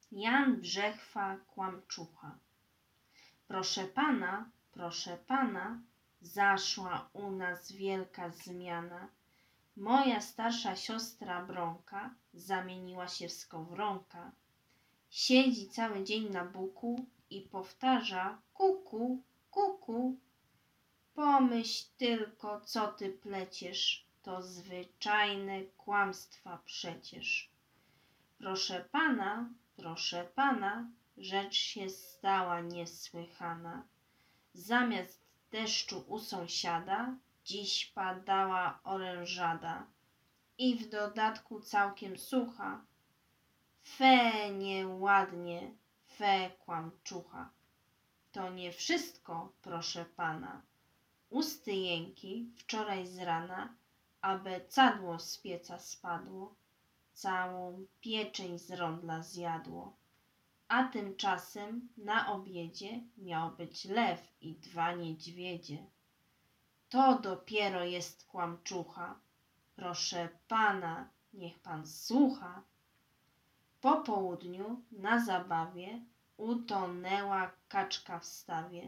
Jan Brzechwa, Kłamczucha. Proszę pana, zaszła u nas wielka zmiana. Moja starsza siostra Bronka zamieniła się w skowronka. Siedzi cały dzień na buku i powtarza kuku, kuku. Pomyśl tylko, co ty pleciesz, to zwyczajne kłamstwa przecież. Proszę pana, rzecz się stała niesłychana. Zamiast deszczu u sąsiada, dziś padała orężada i w dodatku całkiem sucha. Fe, nieładnie, fe, kłamczucha. To nie wszystko, proszę pana. Usty jęki wczoraj z rana, abecadło z pieca spadło, całą pieczeń z rondla zjadło. A tymczasem na obiedzie miał być lew i 2 niedźwiedzie. To dopiero jest kłamczucha. Proszę pana, niech pan słucha. Po południu na zabawie utonęła kaczka w stawie.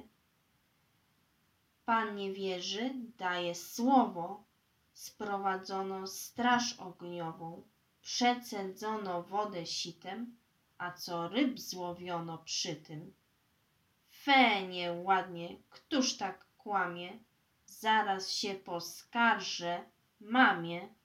Pan nie wierzy, daje słowo. Sprowadzono straż ogniową, przecedzono wodę sitem, a co ryb złowiono przy tym. Fe, nieładnie, któż tak kłamie? Zaraz się poskarżę mamie.